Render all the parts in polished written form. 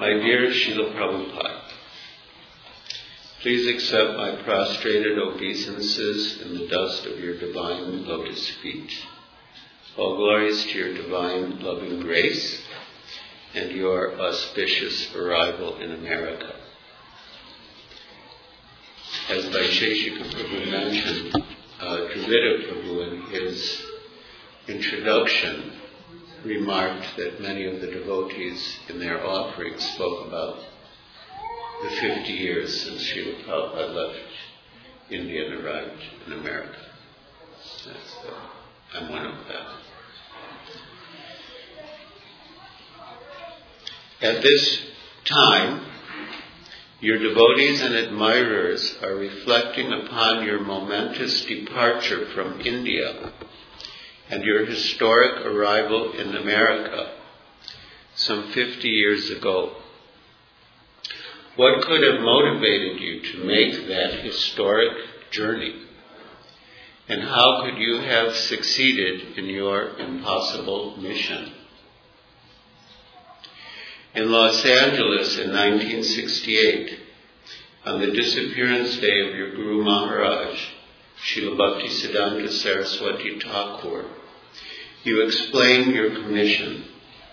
My dear Srila Prabhupada, please accept my prostrated obeisances in the dust of your divine lotus feet. All glories to your divine loving grace and your auspicious arrival in America. As Vaisheshika Prabhu mentioned, Dravida Prabhu in his introduction remarked that many of the devotees in their offerings spoke about the 50 years since Srila Prabhupada left India and arrived in America. I'm one of them. At this time, your devotees and admirers are reflecting upon your momentous departure from India and your historic arrival in America some 50 years ago. What could have motivated you to make that historic journey? And how could you have succeeded in your impossible mission? In Los Angeles in 1968, on the disappearance day of your Guru Maharaj, Srila Bhaktisiddhanta Saraswati Thakur, you explained your commission.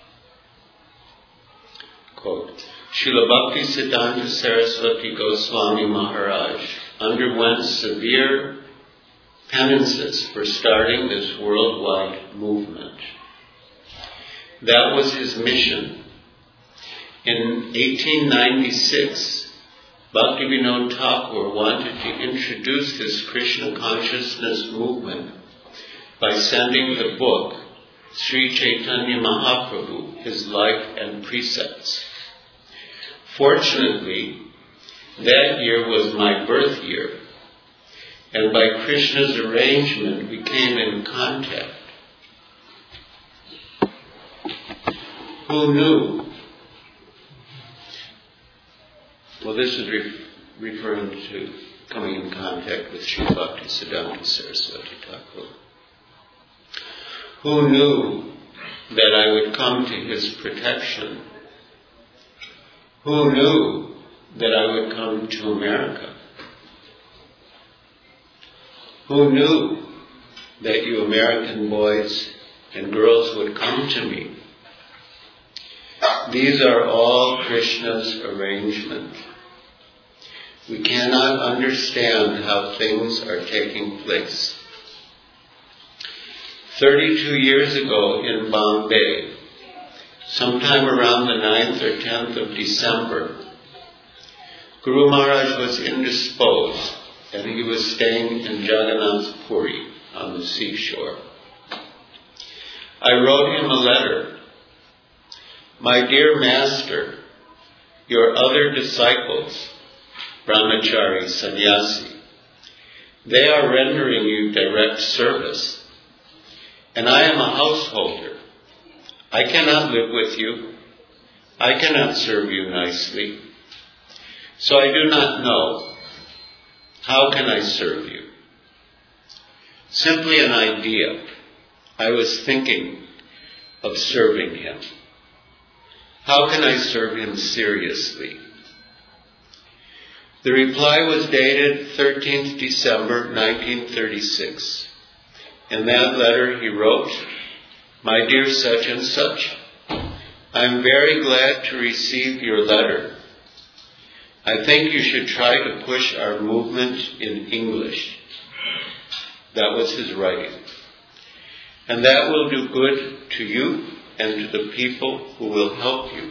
Quote, Srila Bhaktisiddhanta Saraswati Goswami Maharaj underwent severe penances for starting this worldwide movement. That was his mission. In 1896, Bhaktivinoda Thakur wanted to introduce this Krishna consciousness movement by sending the book Sri Chaitanya Mahaprabhu, his life and precepts. Fortunately, that year was my birth year, and by Krishna's arrangement we came in contact. Who knew? Well, this is referring to coming in contact with Sri Bhaktisiddhanta Saraswati Thakur. Who knew that I would come to his protection? Who knew that I would come to America? Who knew that you American boys and girls would come to me? These are all Krishna's arrangement. We cannot understand how things are taking place. 32 years ago in Bombay, sometime around the 9th or 10th of December, Guru Maharaj was indisposed and he was staying in Jagannath Puri on the seashore. I wrote him a letter. My dear Master, your other disciples, Brahmachari, Sannyasi, they are rendering you direct service. And I am a householder. I cannot live with you. I cannot serve you nicely. So I do not know. How can I serve you? Simply an idea. I was thinking of serving him. How can I serve him seriously? The reply was dated 13th December 1936. In that letter he wrote, My dear such and such, I am very glad to receive your letter. I think you should try to push our movement in English. That was his writing. And that will do good to you and to the people who will help you.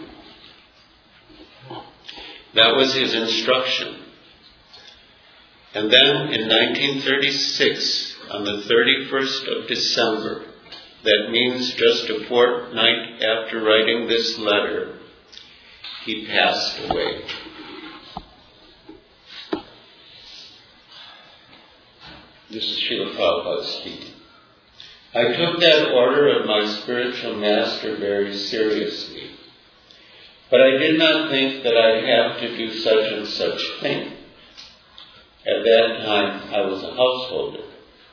That was his instruction. And then in 1936, on the 31st of December, that means just a fortnight after writing this letter, he passed away. This is Srila Prabhupada speaking. I took that order of my spiritual master very seriously, but I did not think that I'd have to do such and such thing. At that time, I was a householder.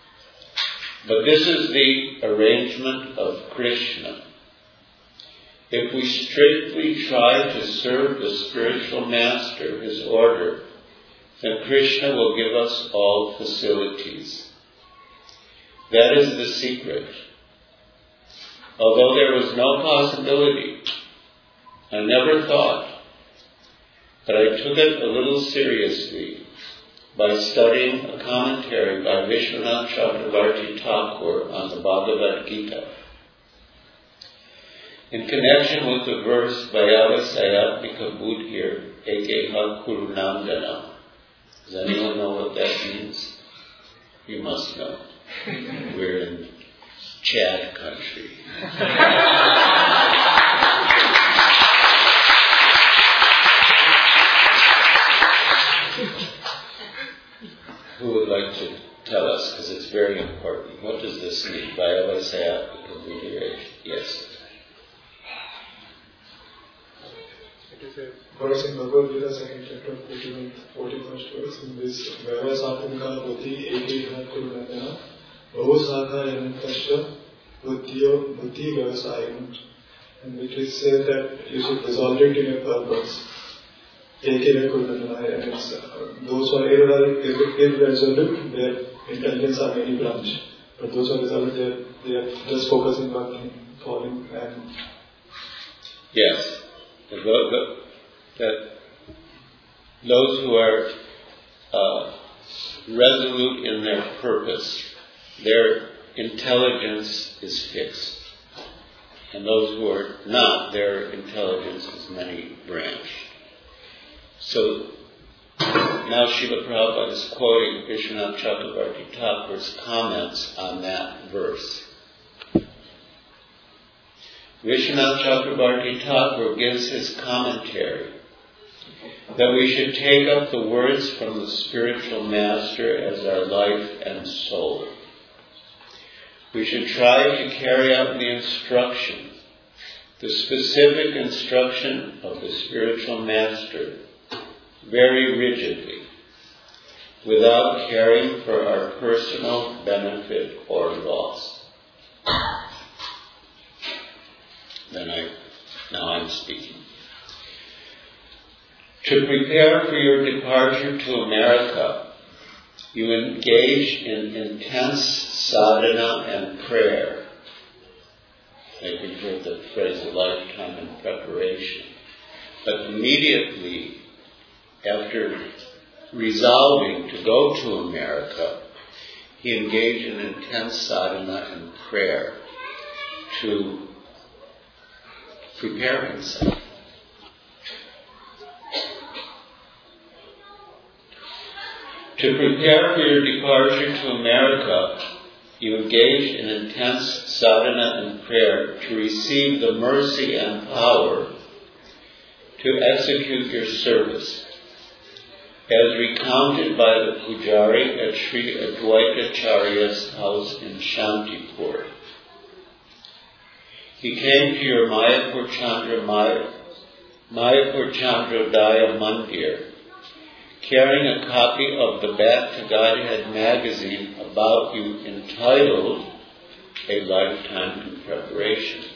But this is the arrangement of Krishna. if we strictly try to serve the spiritual master, his order, then Krishna will give us all facilities. That is the secret. Although there was no possibility, I never thought, but I took it a little seriously by studying a commentary by Vishwanath Chakravarti Thakur on the Bhagavad Gita. In connection with the verse Vayavasayatmika Buddhir Ekeha Kurunandana. Does anyone know what that means? You must know. We're in Chad country. Who would like to tell us? Because it's very important. What does this mean? Vayavasayatmika Buddhir. Yes. It is a verse in Bhagavad Gita, 2nd chapter, 41st verse. In this, Vyavasatmika Buddhi Ekeha Kurunandana Bahusakha Yanantasya Buddhi Vyavasayam, and which is said that you should resolve it in a purpose. Ekeha Kurunandana, and it's those who are irresolute, their intelligence are many branch. But those who are resolute, they are just focusing on following and. Yes. That those who are resolute in their purpose, their intelligence is fixed. And those who are not, their intelligence is many branched. So now Srila Prabhupada is quoting Vishwanath Chakravarti Thakur's comments on that verse. Vishwanath Chakravarti Thakur gives his commentary that we should take up the words from the spiritual master as our life and soul. We should try to carry out the instruction, the specific instruction of the spiritual master, very rigidly, without caring for our personal benefit or loss. Now I'm speaking. To prepare for your departure to America, you engage in intense sadhana and prayer. Maybe you've heard the phrase a lifetime in preparation. But immediately after resolving to go to America, he engaged in intense sadhana and prayer to prepare himself. To prepare for your departure to America, you engage in intense sadhana and prayer to receive the mercy and power to execute your service, as recounted by the Pujari at Sri Advaitacharya's house in Shantipur. He came to your Mayapur Chandrodaya Mandir, carrying a copy of the Back to Godhead magazine about you entitled A Lifetime in Preparation.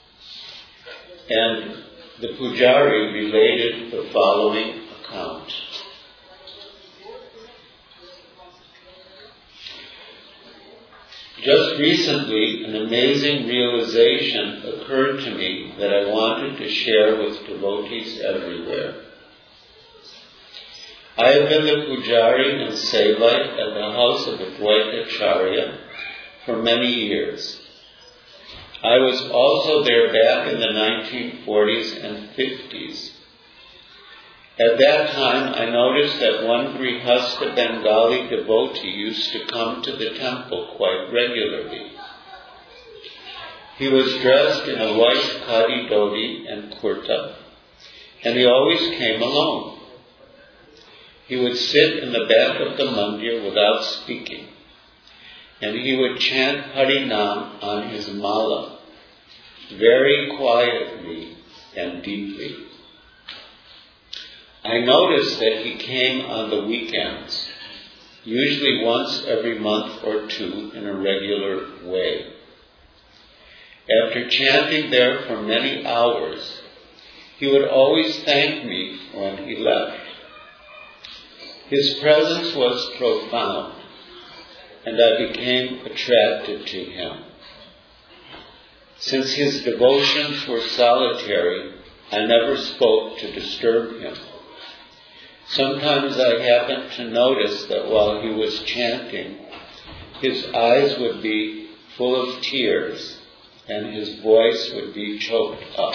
And the Pujari related the following account. Just recently, an amazing realization occurred to me that I wanted to share with devotees everywhere. I have been the Pujari and Sevite at the house of Advaitacharya for many years. I was also there back in the 1940s and 50s. At that time, I noticed that one Grihastha Bengali devotee used to come to the temple quite regularly. He was dressed in a white khadi dhoti and kurta, and he always came alone. He would sit in the back of the mandir without speaking, and he would chant Harinam on his mala, very quietly and deeply. I noticed that he came on the weekends, usually once every month or two in a regular way. After chanting there for many hours, he would always thank me when he left. His presence was profound, and I became attracted to him. Since his devotions were solitary, I never spoke to disturb him. Sometimes I happened to notice that while he was chanting, his eyes would be full of tears and his voice would be choked up.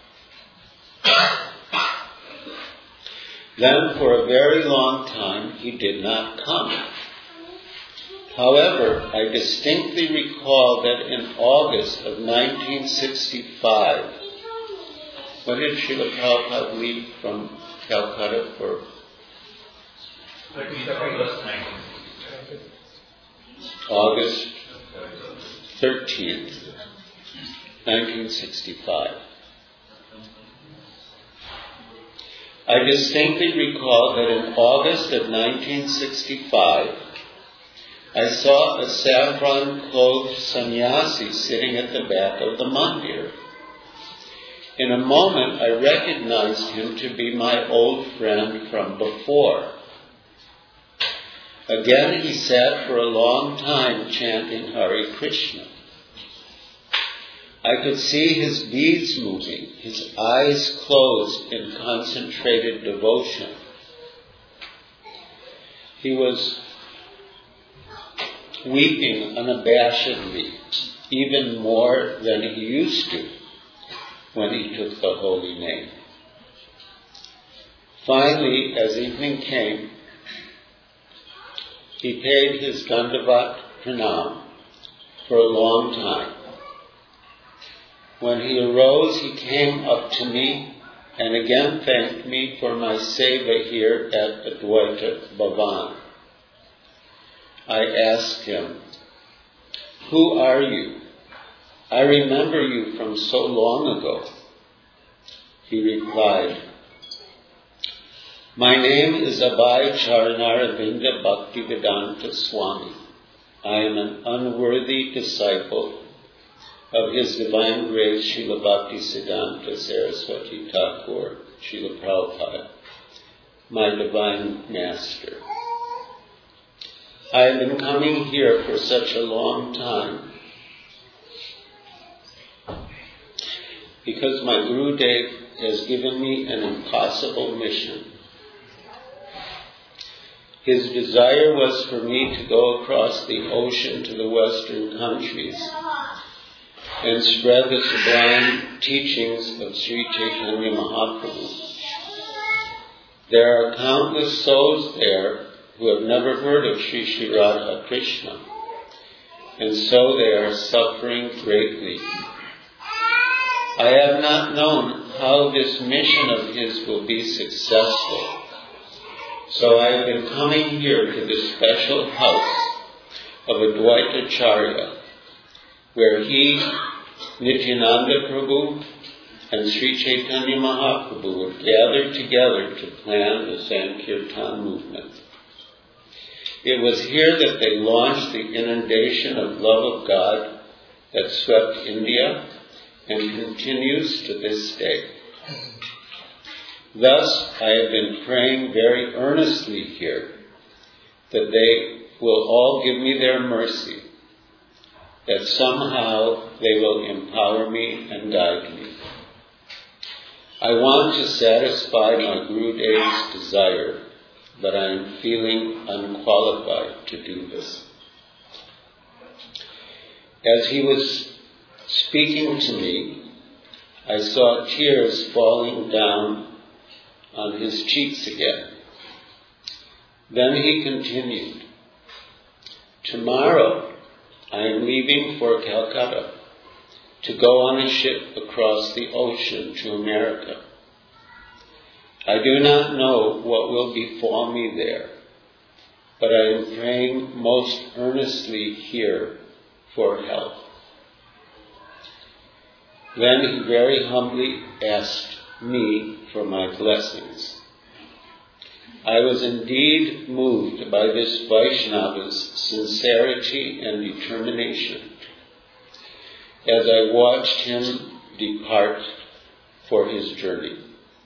Then for a very long time he did not come. However, I distinctly recall that in August of 1965, when did Srila Prabhupada leave from Calcutta for? 13th. August 13th, 1965. I distinctly recall that in August of 1965, I saw a saffron-clothed sannyasi sitting at the back of the mandir. In a moment, I recognized him to be my old friend from before. Again, he sat for a long time chanting Hare Krishna. I could see his beads moving, his eyes closed in concentrated devotion. He was weeping unabashedly, even more than he used to when he took the holy name. Finally, as evening came, he paid his Dandavat Pranam for a long time. When he arose, he came up to me and again thanked me for my seva here at Advaita Bhavan. I asked him, "Who are you? I remember you from so long ago." He replied, "My name is Abhay Charanaravinda Bhaktivedanta Swami. I am an unworthy disciple of His Divine Grace Srila Bhaktisiddhanta Saraswati Thakur, Srila Prabhupada, my Divine Master. I have been coming here for such a long time because my Gurudev has given me an impossible mission. His desire was for me to go across the ocean to the Western countries and spread the sublime teachings of Sri Chaitanya Mahaprabhu. There are countless souls there who have never heard of Sri Sri Radha Krishna, and so they are suffering greatly. I have not known how this mission of his will be successful, so I have been coming here to the special house of Advaita Acharya, where he, Nityananda Prabhu, and Sri Chaitanya Mahaprabhu would gather together to plan the Sankirtan movement. It was here that they launched the inundation of love of God that swept India and continues to this day. Thus, I have been praying very earnestly here that they will all give me their mercy, that somehow they will empower me and guide me. I want to satisfy my Gurudev's desire, but I am feeling unqualified to do this." As he was speaking to me, I saw tears falling down on his cheeks again. Then he continued, "Tomorrow I am leaving for Calcutta to go on a ship across the ocean to America. I do not know what will befall me there, but I am praying most earnestly here for help." Then he very humbly asked me for my blessings. I was indeed moved by this Vaishnava's sincerity and determination. as I watched him depart for his journey.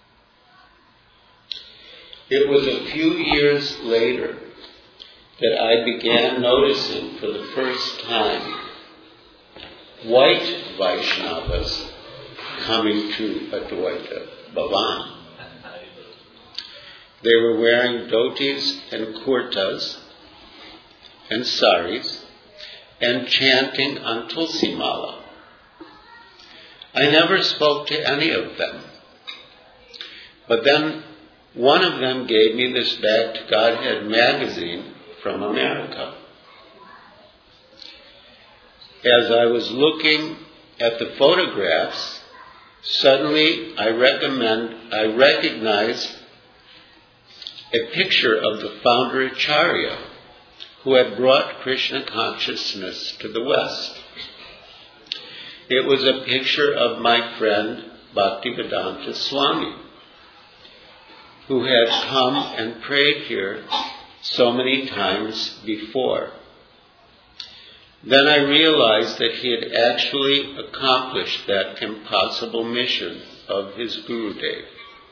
It was a few years later that I began noticing for the first time white Vaishnavas coming to Advaita Bhavan. They were wearing dhotis and kurtas and saris and chanting on Tulsi Mala. I never spoke to any of them. But then one of them gave me this Back to Godhead magazine from America. As I was looking at the photographs, suddenly I recognized a picture of the founder Acharya, who had brought Krishna consciousness to the West. It was a picture of my friend Bhaktivedanta Swami, who had come and prayed here so many times before. Then I realized that he had actually accomplished that impossible mission of his Gurudev.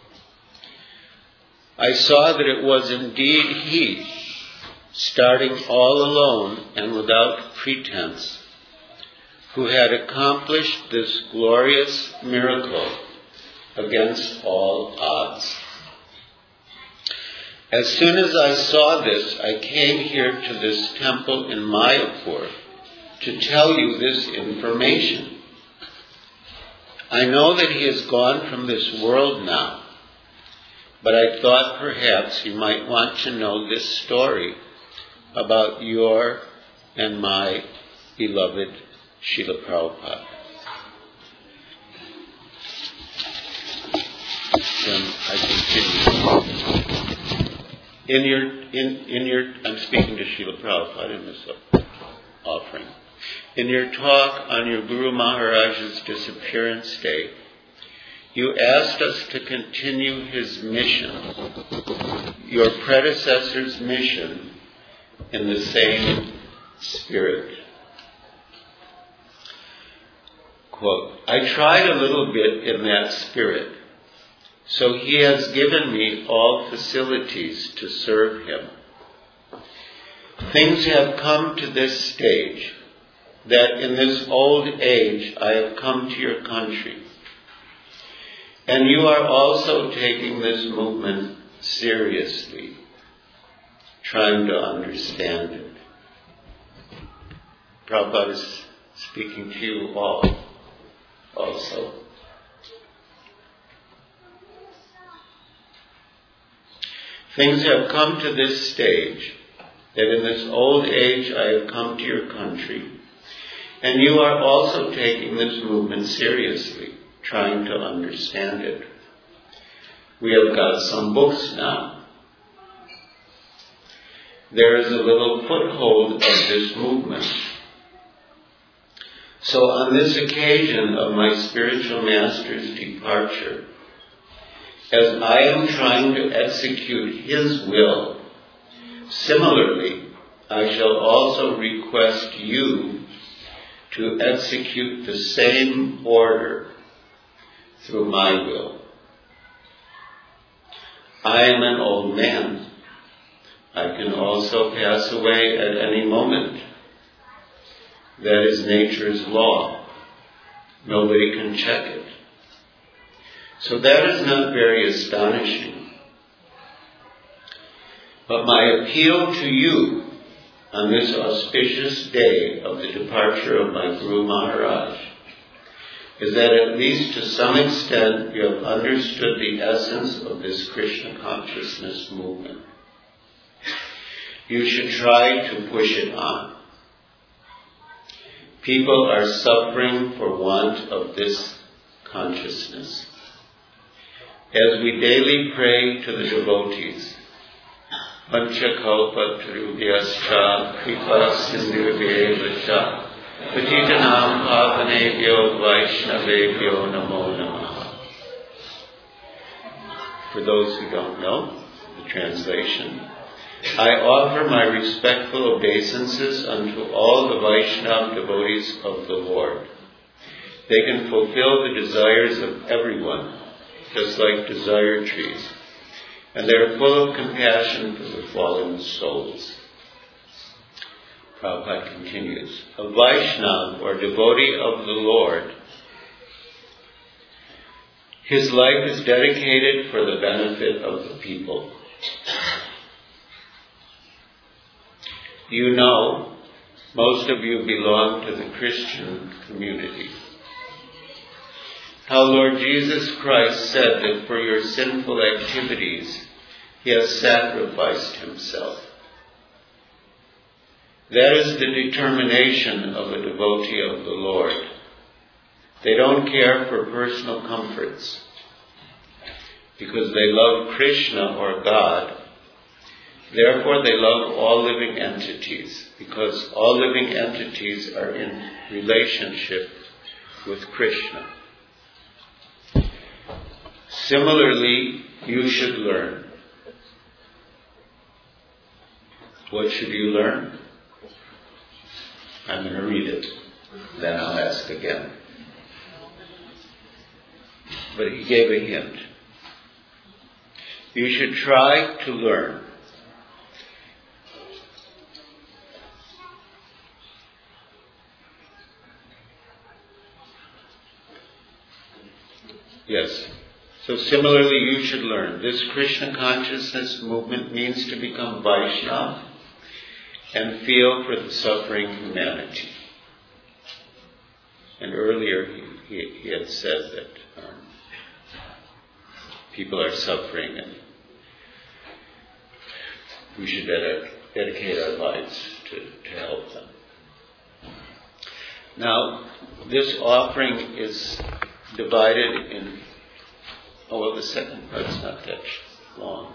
I saw that it was indeed he, starting all alone and without pretense, who had accomplished this glorious miracle against all odds. As soon as I saw this, I came here to this temple in Mayapur to tell you this information. I know that he has gone from this world now, but I thought perhaps you might want to know this story about your and my beloved Srila Prabhupada. Then I continue. I'm speaking to Srila Prabhupada in this offering. In your talk on your Guru Maharaj's disappearance day, you asked us to continue his mission, your predecessor's mission, in the same spirit. Quote, I tried a little bit in that spirit, so he has given me all facilities to serve him. Things have come to this stage that in this old age I have come to your country. And you are also taking this movement seriously, trying to understand it. Prabhupada is speaking to you all also. Things have come to this stage that in this old age I have come to your country, and you are also taking this movement seriously, trying to understand it. We have got some books now. There is a little foothold of this movement. So on this occasion of my spiritual master's departure, as I am trying to execute his will, similarly, I shall also request you to execute the same order through my will. I am an old man. I can also pass away at any moment. That is nature's law. Nobody can check it. So that is not very astonishing. But my appeal to you on this auspicious day of the departure of my Guru Maharaj is that at least to some extent you have understood the essence of this Krishna consciousness movement. You should try to push it on. People are suffering for want of this consciousness. As we daily pray to the devotees, Panchakalpa Tarubhyascha Kripa Sindhubhyeva Patitanam Pavanebhyo Vaishnavebhyo Namo Namaha. For those who don't know the translation, I offer my respectful obeisances unto all the Vaishnava devotees of the Lord, They can fulfill the desires of everyone, just like desire trees. And they are full of compassion for the fallen souls. Prabhupada continues, a Vaishnava or devotee of the Lord, his life is dedicated for the benefit of the people. You know, most of you belong to the Christian community. How Lord Jesus Christ said that for your sinful activities, He has sacrificed Himself. That is the determination of a devotee of the Lord. They don't care for personal comforts because they love Krishna or God. Therefore, they love all living entities because all living entities are in relationship with Krishna. Similarly, you should learn. What should you learn? I'm going to read it, then I'll ask again. But he gave a hint. You should try to learn. Yes. So similarly, you should learn. This Krishna consciousness movement means to become Vaishnava and feel for the suffering humanity. And earlier he had said that people are suffering and we should dedicate our lives to help them. Now, this offering is divided in, the second part's not that long.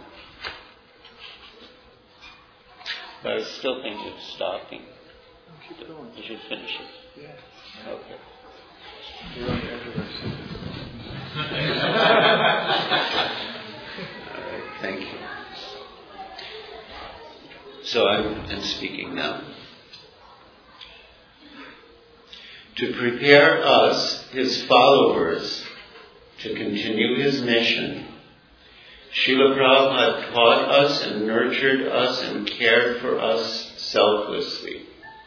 But I was still thinking of stopping. Keep going. You should finish it. Yeah. Okay. You're on the edge of All right, thank you. So I'm speaking now. To prepare us, His followers, to continue His mission, Srila Prabhupada taught us and nurtured us and cared for us selflessly.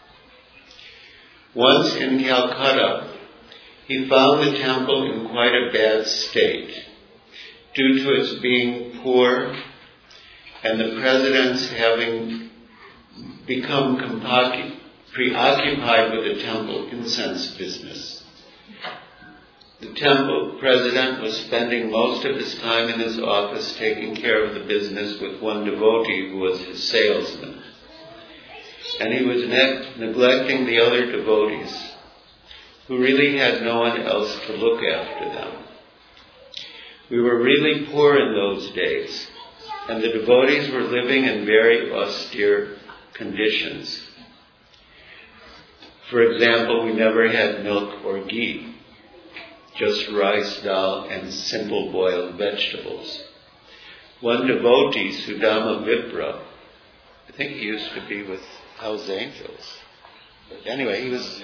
Once in Calcutta, he found the temple in quite a bad state due to its being poor and the presidents having become preoccupied with the temple incense business. The temple president was spending most of his time in his office taking care of the business with one devotee who was his salesman. And he was neglecting the other devotees who really had no one else to look after them. We were really poor in those days, and the devotees were living in very austere conditions. For example, we never had milk or ghee. Just rice, dal, and simple boiled vegetables. One devotee, Sudama Vipra, I think he used to be with Hell's Angels. But anyway, he was...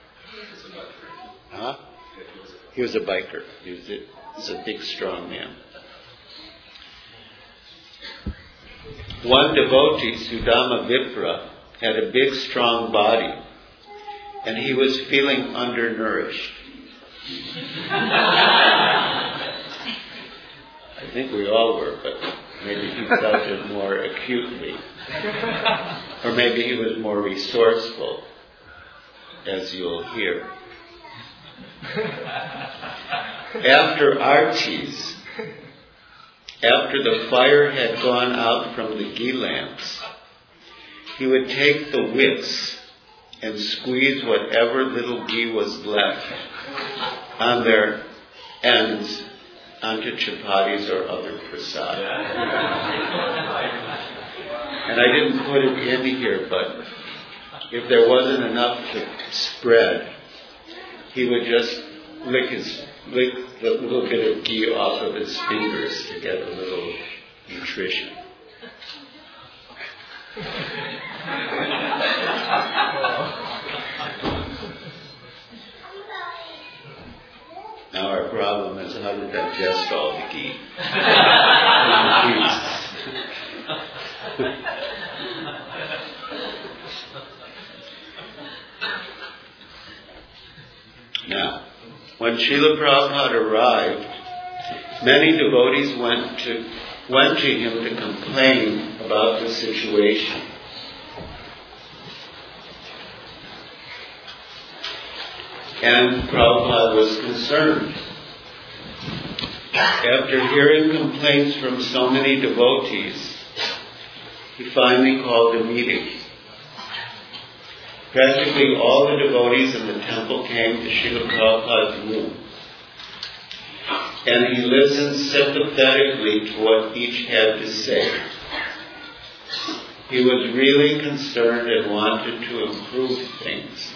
Huh? He was a biker. He was a big, strong man. One devotee, Sudama Vipra, had a big, strong body, and he was feeling undernourished. I think we all were, but maybe he felt it more acutely. Or maybe he was more resourceful, as you'll hear. After artis, after the fire had gone out from the ghee lamps, he would take the wicks and squeeze whatever little ghee was left on their ends onto chapatis or other prasad. And I didn't put it in here, but if there wasn't enough to spread, he would just lick the little bit of ghee off of his fingers to get a little nutrition. how to digest all the ghee. Now, when Srila Prabhupada arrived, many devotees went to him to complain about the situation. And Prabhupada was concerned. After hearing complaints from so many devotees, he finally called a meeting. Practically all the devotees in the temple came to Srila Prabhupada's room. And he listened sympathetically to what each had to say. He was really concerned and wanted to improve things.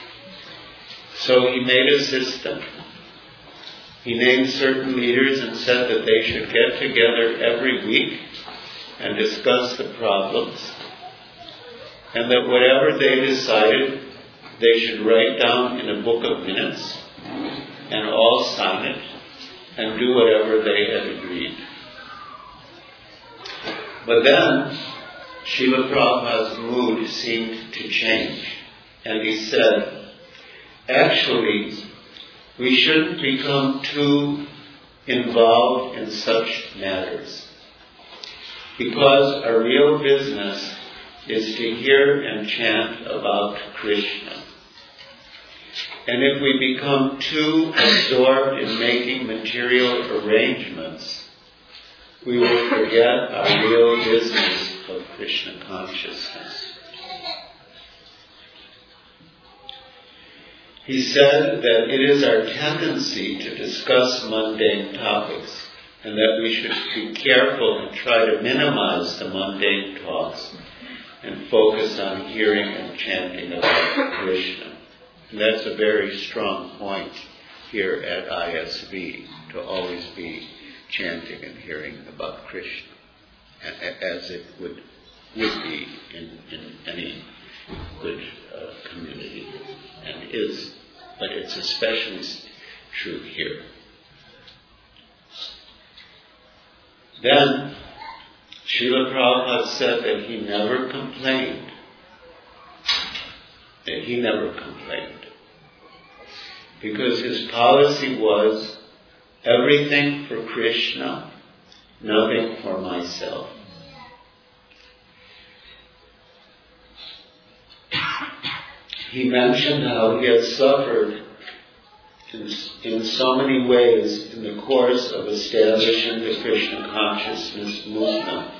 So he made a system. He named certain leaders and said that they should get together every week and discuss the problems, and that whatever they decided, they should write down in a book of minutes and all sign it and do whatever they had agreed. But then, Srila Prabhupada's mood seemed to change, and he said, actually, we shouldn't become too involved in such matters, because our real business is to hear and chant about Krishna. And if we become too absorbed in making material arrangements, we will forget our real business of Krishna consciousness. He said that it is our tendency to discuss mundane topics, and that we should be careful and try to minimize the mundane talks and focus on hearing and chanting about Krishna. And that's a very strong point here at ISV, to always be chanting and hearing about Krishna, as it would be in any good community, and is, but it's especially true here. Then, Srila Prabhupada said that he never complained. Because his policy was everything for Krishna, nothing for myself. He mentioned how he had suffered in so many ways in the course of establishing the Krishna consciousness movement.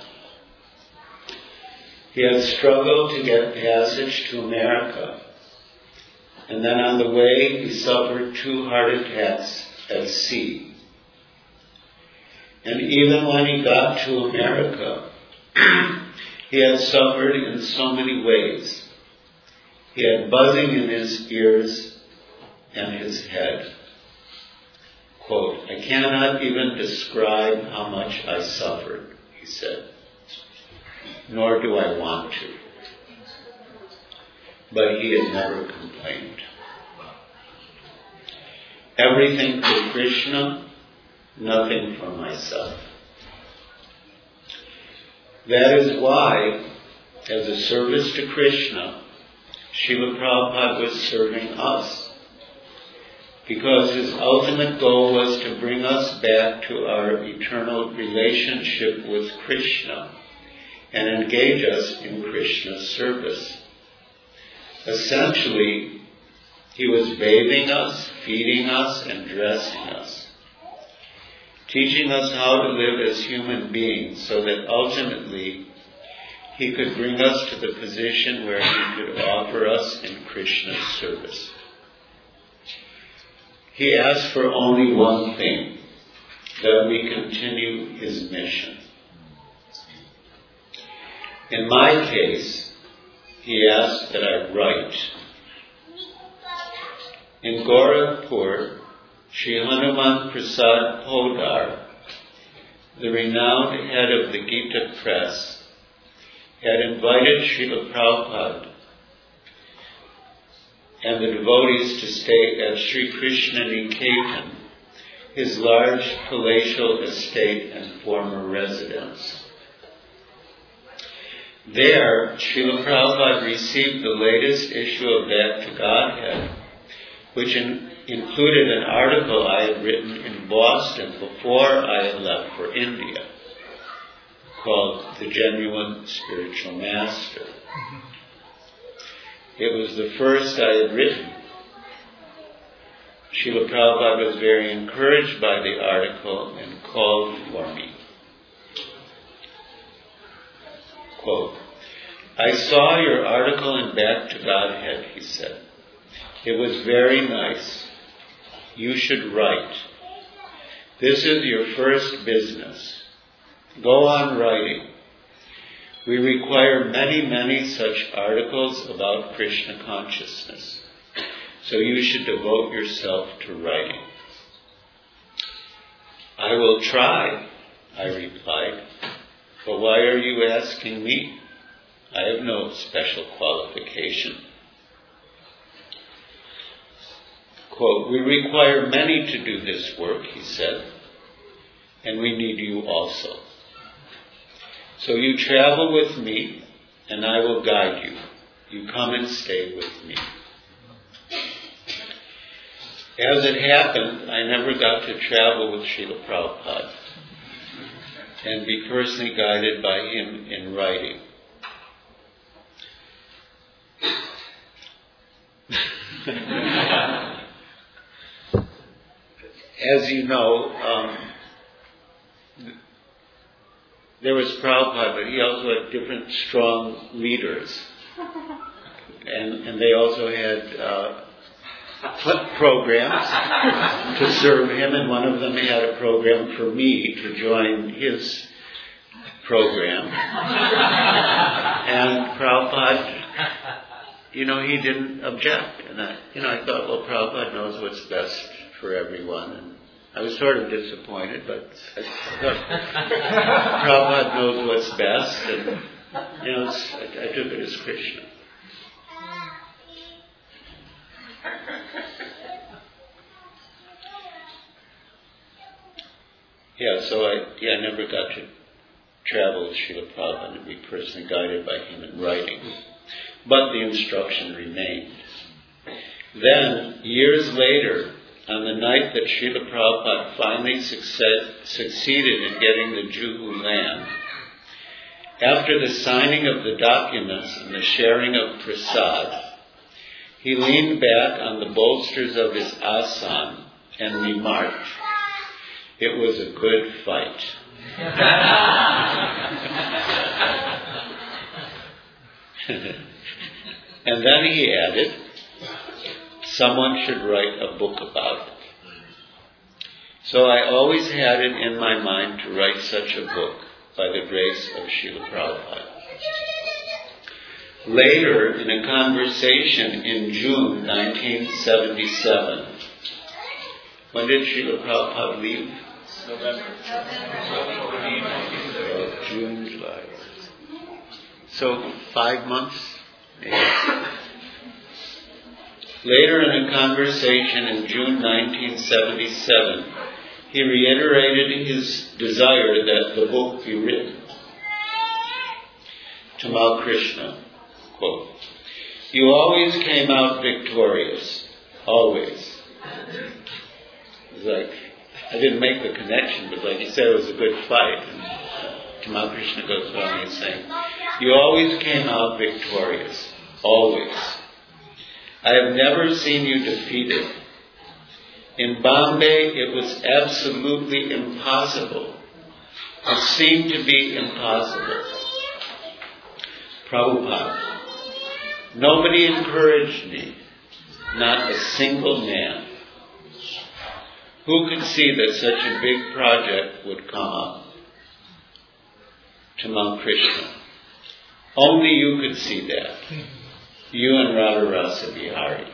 He had struggled to get passage to America, and then on the way he suffered 2 heart attacks at sea. And even when he got to America, he had suffered in so many ways. He had buzzing in his ears and his head. Quote, I cannot even describe how much I suffered, he said, nor do I want to. But he had never complained. Everything for Krishna, nothing for myself. That is why, as a service to Krishna, Srila Prabhupada was serving us, because his ultimate goal was to bring us back to our eternal relationship with Krishna and engage us in Krishna's service. Essentially, he was bathing us, feeding us, and dressing us, teaching us how to live as human beings so that ultimately he could bring us to the position where he could offer us in Krishna's service. He asked for only one thing, that we continue his mission. In my case, he asked that I write. In Gorakhpur, Sri Hanuman Prasad Poddar, the renowned head of the Gita Press, had invited Srila Prabhupada and the devotees to stay at Sri Krishna Niketan, his large palatial estate and former residence. There, Srila Prabhupada received the latest issue of Back to Godhead, which included an article I had written in Boston before I had left for India, called The Genuine Spiritual Master. It was the first I had written. Srila Prabhupada was very encouraged by the article and called for me. Quote, I saw your article in Back to Godhead, he said. It was very nice. You should write. This is your first business. Go on writing. We require many, many such articles about Krishna consciousness. So you should devote yourself to writing. I will try, I replied. But why are you asking me? I have no special qualification. Quote, we require many to do this work, he said, and we need you also. So you travel with me, and I will guide you. You come and stay with me. As it happened, I never got to travel with Srila Prabhupada and be personally guided by him in writing. As you know, there was Prabhupada, but he also had different strong leaders. And they also had programs to serve him, and one of them had a program for me to join his program. And Prabhupada, he didn't object. And I thought, well, Prabhupada knows what's best for everyone. And I was sort of disappointed, but I thought Prabhupada knows what's best, and I took it as Krishna. So I never got to travel with Srila Prabhupada and be personally guided by him in writing. But the instruction remained. Then, years later, on the night that Srila Prabhupada finally succeeded in getting the Juhu land, after the signing of the documents and the sharing of prasad, he leaned back on the bolsters of his asan and remarked, it was a good fight. And then he added, someone should write a book about it. So I always had it in my mind to write such a book by the grace of Srila Prabhupada. Later, in a conversation in June 1977, when did Srila Prabhupada leave? November. June, July. So 5 months, maybe. Later in a conversation in June 1977, he reiterated his desire that the book be written. Tamal Krishna, quote, you always came out victorious. Always. It's like, I didn't make the connection, but like you said, it was a good fight. And Tamal Krishna Goswami is saying, you always came out victorious. Always. I have never seen you defeated. In Bombay, it was absolutely impossible. It seemed to be impossible. Prabhupada, nobody encouraged me, not a single man. Who could see that such a big project would come up? Tamal Krishna. Only you could see that. You and Radharasa Bihari.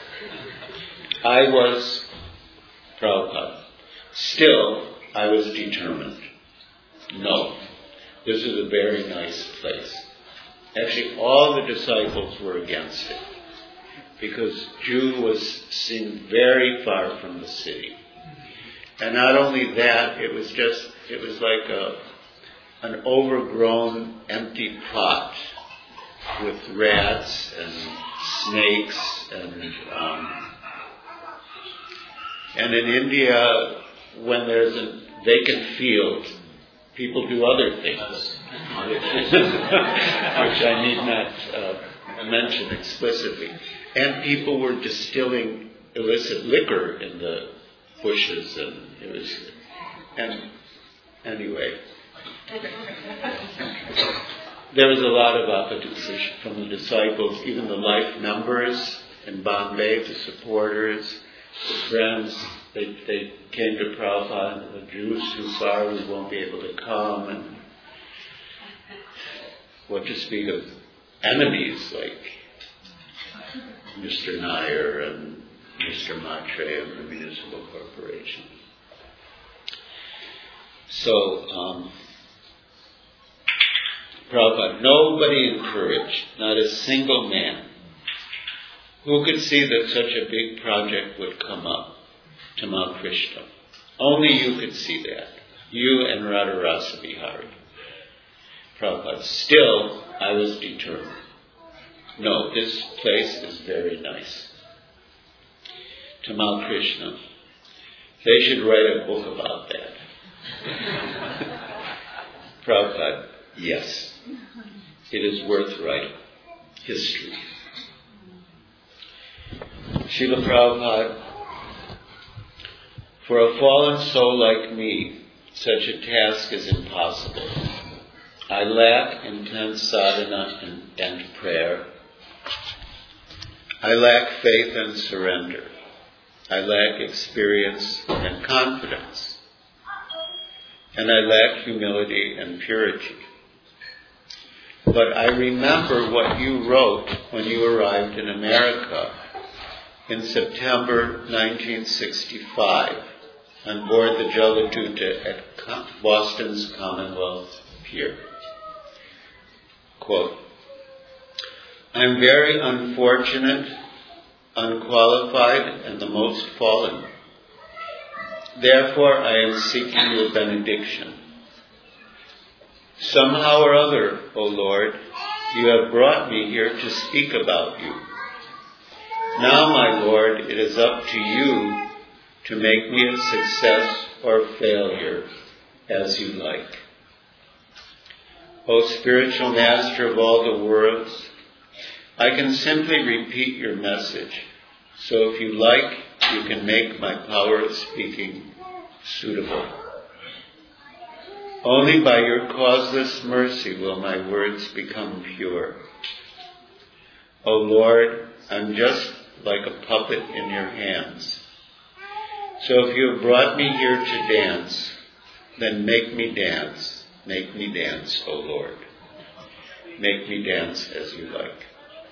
I was Prabhupada. Still, I was determined. No, this is a very nice place. Actually, all the disciples were against it, because Juhu was seen very far from the city. And not only that, it was like an overgrown empty pot with rats and snakes and in India, when there's a vacant field, people do other things, which I need not mention explicitly. And people were distilling illicit liquor in the bushes, and anyway. There was a lot of opposition from the disciples, even the life numbers in Bombay, the supporters, the friends. They came to Prabhupada, and the Jews who saw we won't be able to come, and what to speak of enemies like Mr. Nair and Mr. Matre and the municipal corporation. So, Prabhupada, nobody encouraged, not a single man, who could see that such a big project would come up to Mount Krishna. Only you could see that. You and Radharasa Bihari. Prabhupada, still, I was determined. No, this place is very nice. To Mount Krishna. They should write a book about that. Prabhupada, yes. It is worth writing. History. Srila Prabhupada, for a fallen soul like me, such a task is impossible. I lack intense sadhana and prayer. I lack faith and surrender. I lack experience and confidence. And I lack humility and purity. But I remember what you wrote when you arrived in America in September 1965 on board the Jaladuta at Boston's Commonwealth Pier. Quote, I'm very unfortunate, unqualified, and the most fallen. Therefore, I am seeking your benediction. Somehow or other, O Lord, you have brought me here to speak about you. Now, my Lord, it is up to you to make me a success or failure, as you like. O spiritual master of all the worlds, I can simply repeat your message, so if you like, you can make my power of speaking suitable. Only by your causeless mercy will my words become pure. O Lord, I'm just like a puppet in your hands. So if you have brought me here to dance, then make me dance. Make me dance, O Lord. Make me dance as you like.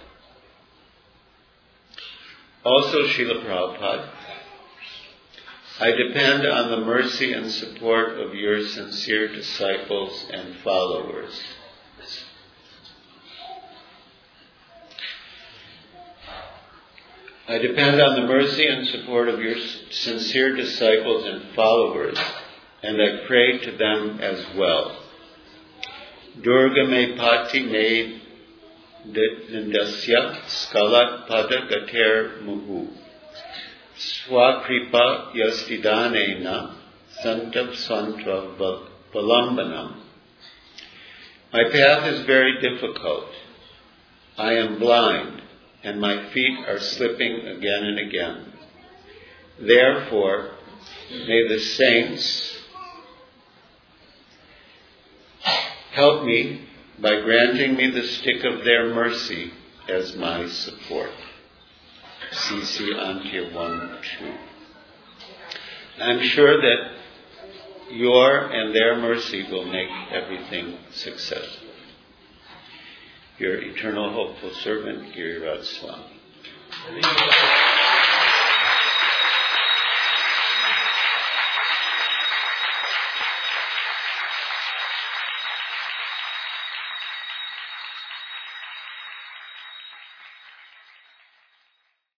Also, Srila Prabhupada, I depend on the mercy and support of your sincere disciples and followers. I depend on the mercy and support of your sincere disciples and followers, and I pray to them as well. Durga me pati me nindasya skalat pada gater muhu. Swakripa yastidanena santab santva valambanam. My path is very difficult. I am blind, and my feet are slipping again and again. Therefore, may the saints help me by granting me the stick of their mercy as my support. C.C. Antya 1-2. I'm sure that your and their mercy will make everything successful. Your eternal hopeful servant, Giriraj Swami.